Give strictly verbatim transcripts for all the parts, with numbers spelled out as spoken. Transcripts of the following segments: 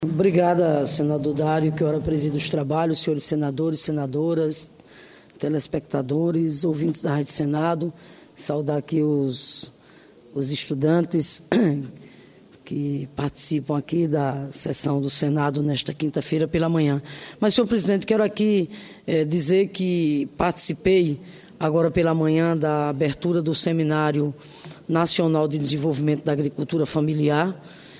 Obrigada, senador Dário, que ora preside os trabalhos, senhores senadores, senadoras, telespectadores, ouvintes da Rádio Senado. Saudar aqui os, os estudantes que participam aqui da sessão do Senado nesta quinta-feira pela manhã. Mas, senhor presidente, quero aqui é, dizer que participei agora pela manhã da abertura do Seminário Nacional de Desenvolvimento da Agricultura Familiar,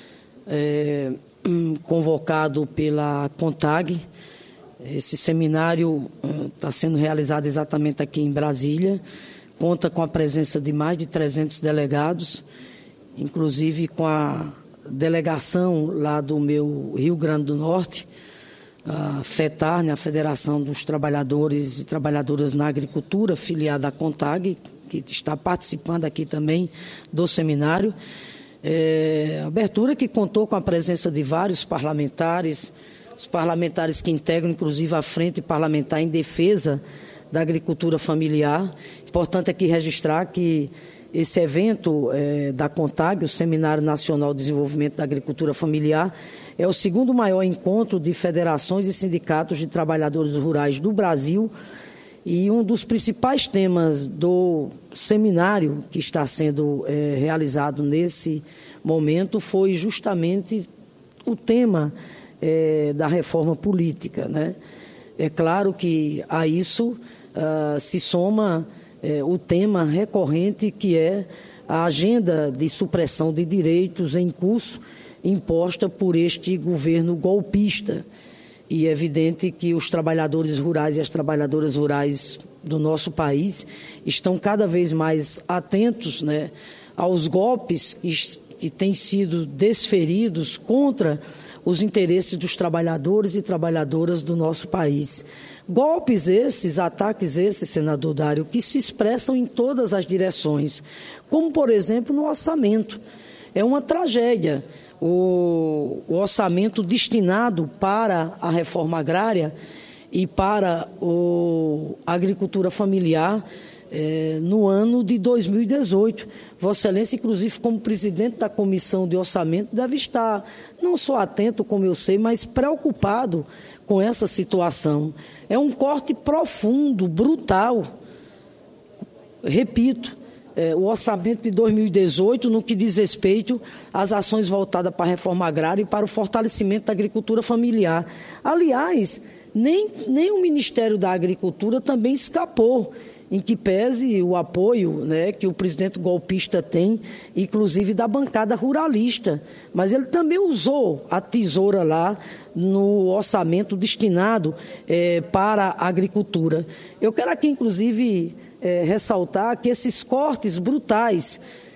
é, convocado pela CONTAG. Esse seminário está uh, sendo realizado exatamente aqui em Brasília, conta com a presença de mais de trezentos delegados, inclusive com a delegação lá do meu Rio Grande do Norte, a FETAR, né, a Federação dos Trabalhadores e Trabalhadoras na Agricultura, filiada à CONTAG, que está participando aqui também do seminário. É, abertura que contou com a presença de vários parlamentares, os parlamentares que integram, inclusive, a Frente Parlamentar em Defesa da Agricultura Familiar. Importante aqui registrar que esse evento é, da CONTAG, o Seminário Nacional de Desenvolvimento da Agricultura Familiar, é o segundo maior encontro de federações e sindicatos de trabalhadores rurais do Brasil. E um dos principais temas do seminário que está sendo é, realizado nesse momento foi justamente o tema é, da reforma política, né? É claro que a isso uh, se soma é, o tema recorrente que é a agenda de supressão de direitos em curso imposta por este governo golpista. E é evidente que os trabalhadores rurais e as trabalhadoras rurais do nosso país estão cada vez mais atentos, né, aos golpes que, que têm sido desferidos contra os interesses dos trabalhadores e trabalhadoras do nosso país. Golpes esses, ataques esses, senador Dário, que se expressam em todas as direções, como, por exemplo, no orçamento. É uma tragédia. O, o orçamento destinado para a reforma agrária e para o, a agricultura familiar é, no ano de dois mil e dezoito. Vossa Excelência, inclusive, como presidente da Comissão de Orçamento, deve estar não só atento, como eu sei, mas preocupado com essa situação. É um corte profundo, brutal. Repito, É, o orçamento de dois mil e dezoito, no que diz respeito às ações voltadas para a reforma agrária e para o fortalecimento da agricultura familiar. Aliás, nem, nem o Ministério da Agricultura também escapou, em que pese o apoio, né, que o presidente golpista tem, inclusive da bancada ruralista. Mas ele também usou a tesoura lá no orçamento destinado é, para a agricultura. Eu quero aqui, inclusive, É, ressaltar que esses cortes brutais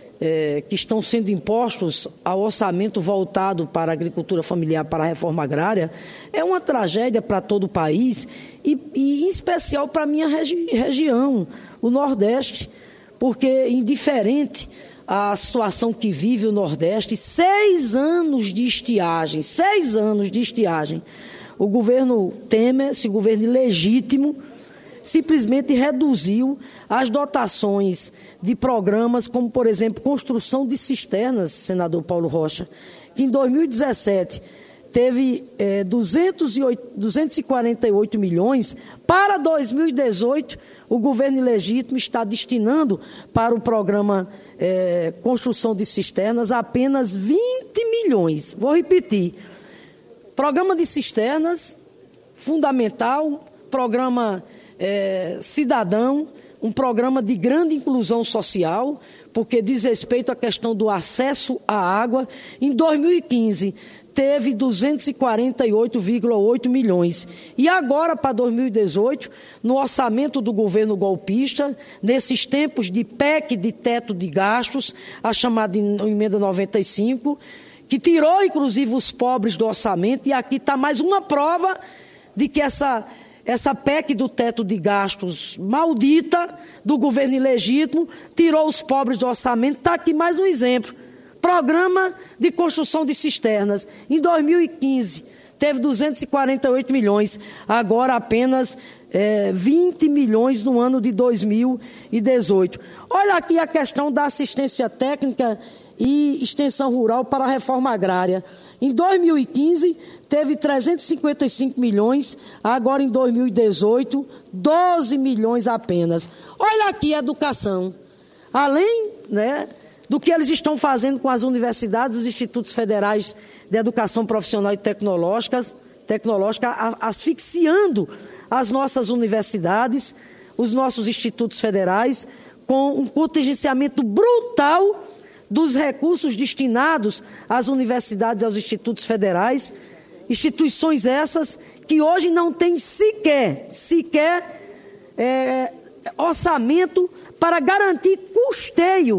é, que estão sendo impostos ao orçamento voltado para a agricultura familiar, para a reforma agrária, é uma tragédia para todo o país e, e em especial para a minha regi- região, o Nordeste, porque, indiferente à situação que vive o Nordeste, seis anos de estiagem, seis anos de estiagem, o governo Temer, esse governo ilegítimo, simplesmente reduziu as dotações de programas como, por exemplo, construção de cisternas, senador Paulo Rocha, que em dois mil e dezessete teve é, duzentos e quarenta e oito milhões, para dois mil e dezoito o governo ilegítimo está destinando para o programa é, construção de cisternas apenas vinte milhões. Vou repetir, programa de cisternas, fundamental, programa É, cidadão, um programa de grande inclusão social, porque diz respeito à questão do acesso à água. Em dois mil e quinze, teve duzentos e quarenta e oito vírgula oito milhões. E agora, para dois mil e dezoito, no orçamento do governo golpista, nesses tempos de P E C de teto de gastos, a chamada emenda noventa e cinco, que tirou, inclusive, os pobres do orçamento, e aqui está mais uma prova de que essa... Essa P E C do teto de gastos maldita do governo ilegítimo tirou os pobres do orçamento. Está aqui mais um exemplo. Programa de construção de cisternas. Em dois mil e quinze, teve duzentos e quarenta e oito milhões. Agora apenas é, vinte milhões no ano de dois mil e dezoito. Olha aqui a questão da assistência técnica e extensão rural para a reforma agrária. Em dois mil e quinze, teve trezentos e cinquenta e cinco milhões, agora em dois mil e dezoito, doze milhões apenas. Olha aqui a educação. Além, né, do que eles estão fazendo com as universidades, os institutos federais de educação profissional e tecnológicas, tecnológica, asfixiando as nossas universidades, os nossos institutos federais, com um contingenciamento brutal dos recursos destinados às universidades e aos institutos federais, instituições essas que hoje não têm sequer, sequer é, orçamento para garantir custeio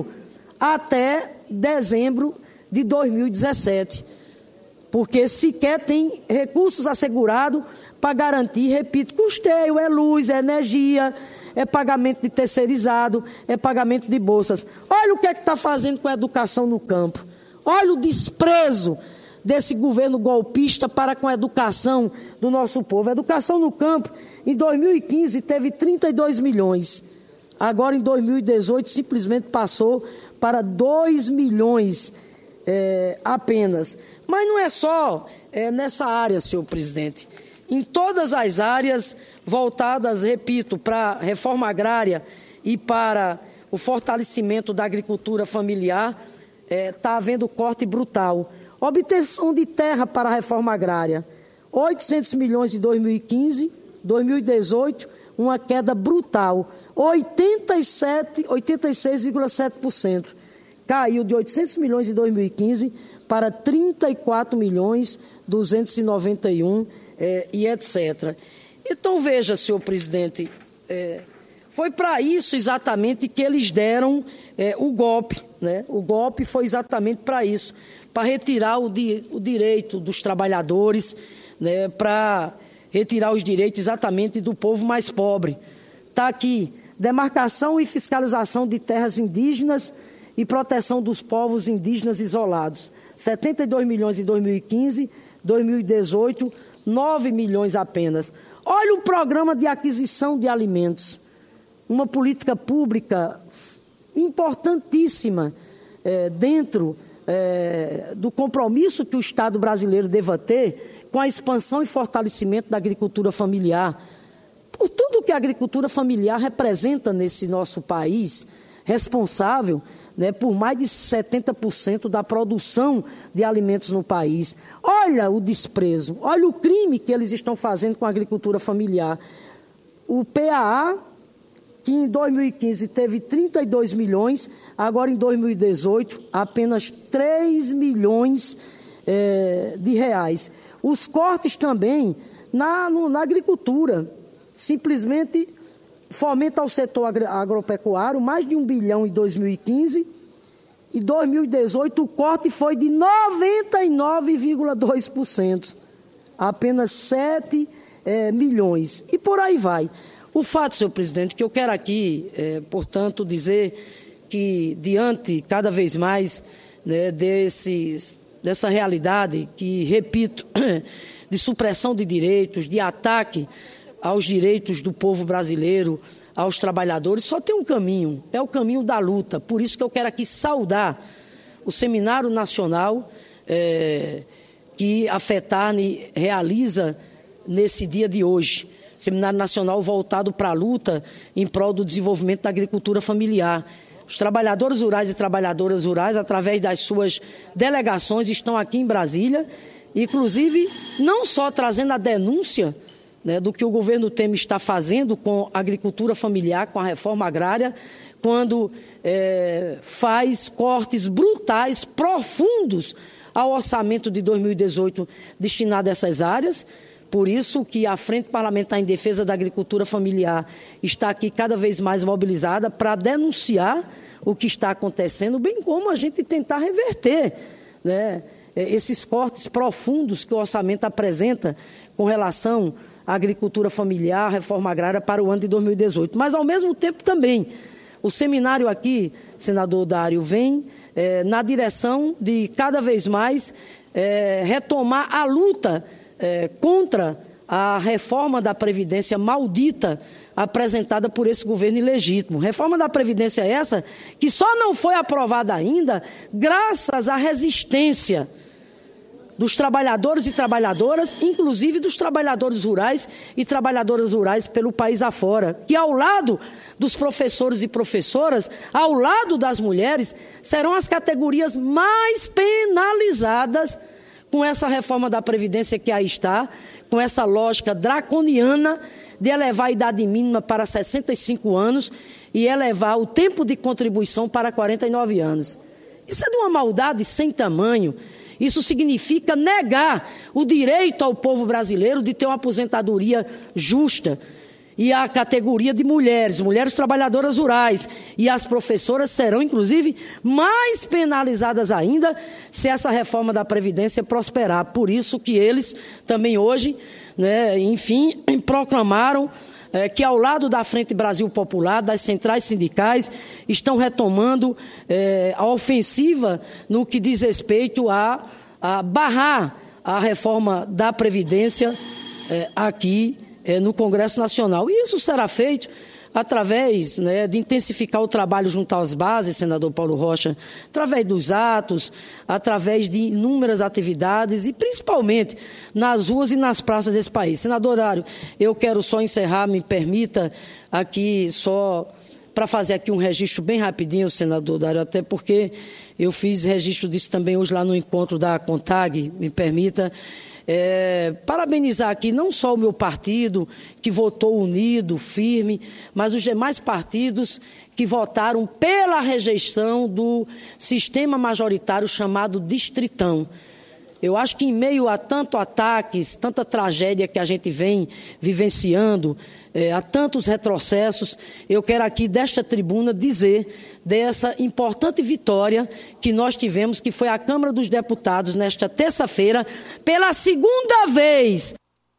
até dezembro de dois mil e dezessete, porque sequer tem recursos assegurados para garantir, repito, custeio, é luz, é energia, é pagamento de terceirizado, é pagamento de bolsas. Olha o que é que está fazendo com a educação no campo. Olha o desprezo desse governo golpista para com a educação do nosso povo. A educação no campo, em dois mil e quinze, teve trinta e dois milhões. Agora, em dois mil e dezoito, simplesmente passou para dois milhões é, apenas. Mas não é só é, nessa área, senhor presidente. Em todas as áreas voltadas, repito, para a reforma agrária e para o fortalecimento da agricultura familiar, está é, havendo corte brutal. Obtenção de terra para a reforma agrária, oitocentos milhões em dois mil e quinze, dois mil e dezoito, uma queda brutal, oitenta e sete, oitenta e seis vírgula sete por cento. Caiu de oitocentos milhões em dois mil e quinze para trinta e quatro milhões duzentos e noventa e um, é, e etcétera. Então, veja, senhor presidente, é, foi para isso exatamente que eles deram é, o golpe, né? O golpe foi exatamente para isso, para retirar o, di, o direito dos trabalhadores, né? Para retirar os direitos exatamente do povo mais pobre. Está aqui, demarcação e fiscalização de terras indígenas e proteção dos povos indígenas isolados. setenta e dois milhões em dois mil e quinze, dois mil e dezoito, nove milhões apenas. Olha o programa de aquisição de alimentos, uma política pública importantíssima é, dentro é, do compromisso que o Estado brasileiro deva ter com a expansão e fortalecimento da agricultura familiar. Por tudo que a agricultura familiar representa nesse nosso país, responsável, né, por mais de setenta por cento da produção de alimentos no país. Olha o desprezo, olha o crime que eles estão fazendo com a agricultura familiar. O P A A, que em dois mil e quinze teve trinta e dois milhões, agora em dois mil e dezoito, apenas três milhões é, de reais. Os cortes também na, no, na agricultura, simplesmente fomenta ao setor agro, agropecuário, mais de um bilhão em dois mil e quinze, e dois mil e dezoito o corte foi de noventa e nove vírgula dois por cento, apenas sete é, milhões, e por aí vai. O fato, senhor presidente, que eu quero aqui, é, portanto, dizer que, diante, cada vez mais, né, desses, dessa realidade que, repito, de supressão de direitos, de ataque aos direitos do povo brasileiro, aos trabalhadores, só tem um caminho, é o caminho da luta. Por isso que eu quero aqui saudar o Seminário Nacional é, que a FETARNE realiza nesse dia de hoje. Seminário Nacional voltado para a luta em prol do desenvolvimento da agricultura familiar. Os trabalhadores rurais e trabalhadoras rurais, através das suas delegações, estão aqui em Brasília, inclusive não só trazendo a denúncia, né, do que o governo Temer está fazendo com a agricultura familiar, com a reforma agrária, quando é, faz cortes brutais, profundos ao orçamento de dois mil e dezoito destinado a essas áreas. Por isso que a Frente Parlamentar em Defesa da Agricultura Familiar está aqui cada vez mais mobilizada para denunciar o que está acontecendo, bem como a gente tentar reverter, né, esses cortes profundos que o orçamento apresenta com relação à agricultura familiar, reforma agrária para o ano de dois mil e dezoito. Mas, ao mesmo tempo, também, o seminário aqui, senador Dário, vem é, na direção de cada vez mais é, retomar a luta É, contra a reforma da Previdência maldita apresentada por esse governo ilegítimo. Reforma da Previdência essa que só não foi aprovada ainda graças à resistência dos trabalhadores e trabalhadoras, inclusive dos trabalhadores rurais e trabalhadoras rurais pelo país afora, que ao lado dos professores e professoras, ao lado das mulheres, serão as categorias mais penalizadas com essa reforma da Previdência que aí está, com essa lógica draconiana de elevar a idade mínima para sessenta e cinco anos e elevar o tempo de contribuição para quarenta e nove anos. Isso é de uma maldade sem tamanho. Isso significa negar o direito ao povo brasileiro de ter uma aposentadoria justa. E a categoria de mulheres, mulheres trabalhadoras rurais e as professoras serão, inclusive, mais penalizadas ainda se essa reforma da Previdência prosperar. Por isso que eles também hoje, né, enfim, proclamaram é, que ao lado da Frente Brasil Popular, das centrais sindicais, estão retomando é, a ofensiva no que diz respeito a, a barrar a reforma da Previdência é, aqui É, no Congresso Nacional. E isso será feito através, né, de intensificar o trabalho junto às bases, senador Paulo Rocha, através dos atos, através de inúmeras atividades e principalmente nas ruas e nas praças desse país. Senador Dário, eu quero só encerrar, me permita aqui só para fazer aqui um registro bem rapidinho, senador Dário, até porque eu fiz registro disso também hoje lá no encontro da CONTAG, me permita. É, parabenizar aqui não só o meu partido, que votou unido, firme, mas os demais partidos que votaram pela rejeição do sistema majoritário chamado Distritão. Eu acho que em meio a tanto ataques, tanta tragédia que a gente vem vivenciando, é, a tantos retrocessos, eu quero aqui desta tribuna dizer dessa importante vitória que nós tivemos, que foi a Câmara dos Deputados nesta terça-feira, pela segunda vez,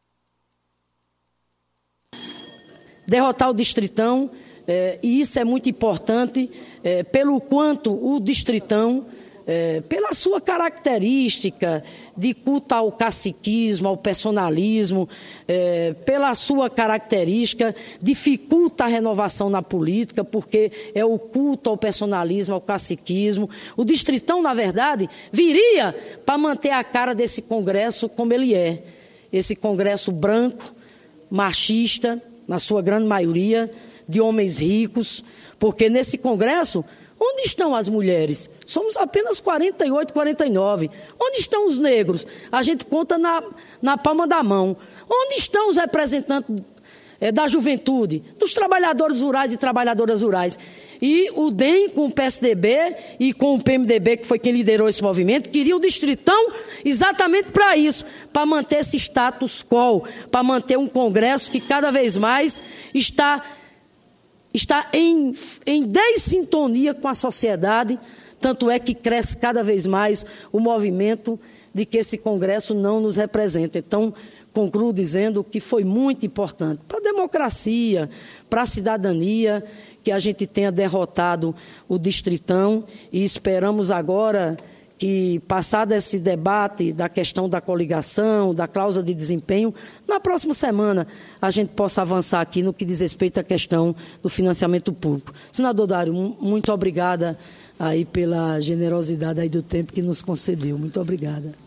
derrotar o Distritão, é, e isso é muito importante, é, pelo quanto o Distritão, É, pela sua característica de culto ao caciquismo, ao personalismo, é, pela sua característica, dificulta a renovação na política, porque é o culto ao personalismo, ao caciquismo. O Distritão, na verdade, viria para manter a cara desse Congresso como ele é. Esse Congresso branco, machista, na sua grande maioria, de homens ricos, porque nesse Congresso, onde estão as mulheres? Somos apenas quarenta e oito, quarenta e nove. Onde estão os negros? A gente conta na, na palma da mão. Onde estão os representantes é, da juventude? Dos trabalhadores rurais e trabalhadoras rurais? E o D E M com o P S D B e com o P M D B, que foi quem liderou esse movimento, queria o Distritão exatamente para isso, para manter esse status quo, para manter um Congresso que cada vez mais está... está em, em dessintonia com a sociedade, tanto é que cresce cada vez mais o movimento de que esse Congresso não nos representa. Então, concluo dizendo que foi muito importante para a democracia, para a cidadania, que a gente tenha derrotado o Distritão e esperamos agora que, passado esse debate da questão da coligação, da cláusula de desempenho, na próxima semana a gente possa avançar aqui no que diz respeito à questão do financiamento público. Senador Dário, muito obrigada aí pela generosidade aí do tempo que nos concedeu. Muito obrigada.